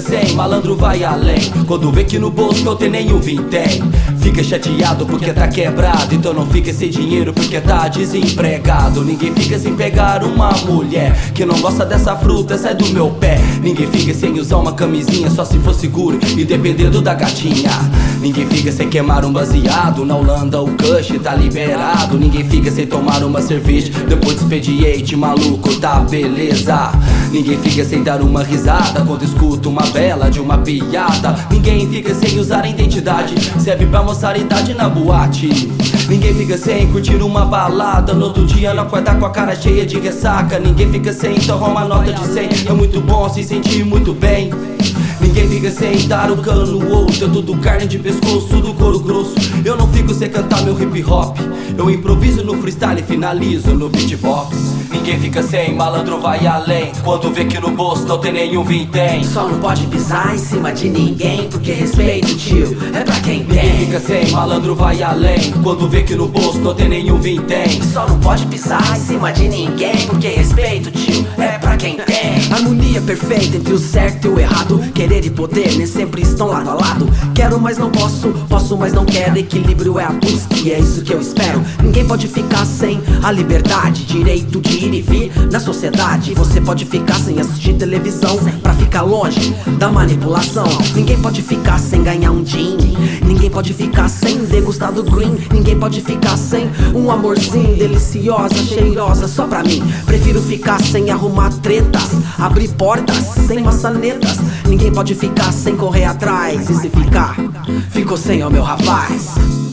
sem, malandro vai além. Quando vê que no bolso não tem nenhum vintém, fica chateado porque tá quebrado. Então não fica sem dinheiro porque tá desempregado. Ninguém fica sem pegar uma mulher que não gosta dessa fruta, sai do meu pé. Ninguém fica sem usar uma camisinha só se for seguro e dependendo da gatinha. Ninguém fica sem queimar um baseado, na Holanda o Kush tá liberado. Ninguém fica sem tomar uma cerveja depois do expediente, maluco, tá beleza. Ninguém fica sem dar uma risada quando escuta uma bela de uma piada. Ninguém fica sem usar identidade, serve pra mostrar idade na boate. Ninguém fica sem curtir uma balada, no outro dia não acordar com a cara cheia de ressaca. Ninguém fica sem torrar uma nota de 100, é muito bom se sentir muito bem. Ninguém fica sem dar o cano no outro, eu tudo carne de pescoço do couro grosso. Eu não fico sem cantar meu hip hop, eu improviso no freestyle e finalizo no beatbox. Ninguém fica sem, malandro vai além. Quando vê que no bolso não tem nenhum vintém, só não pode pisar em cima de ninguém, porque respeito, tio, é pra quem tem. Ninguém fica sem, malandro vai além. Quando vê que no bolso não tem nenhum vintém, só não pode pisar em cima de ninguém, porque respeito, tio, é pra quem tem. Harmonia perfeita entre o certo e o errado. Querer e poder nem sempre estão lado a lado. Quero mas não posso, posso mas não quero. Equilíbrio é a busca e é isso que eu espero. Ninguém pode ficar sem a liberdade, direito de ir e vir na sociedade. Você pode ficar sem assistir televisão pra ficar longe da manipulação. Ninguém pode ficar sem ganhar um gin. Ninguém pode ficar sem degustar do green. Ninguém pode ficar sem um amorzinho deliciosa, cheirosa só pra mim. Prefiro ficar sem arrumar tretas, abrir portas sem maçanetas. Ninguém pode ficar sem correr atrás, e se ficar, ficou sem, ó meu rapaz.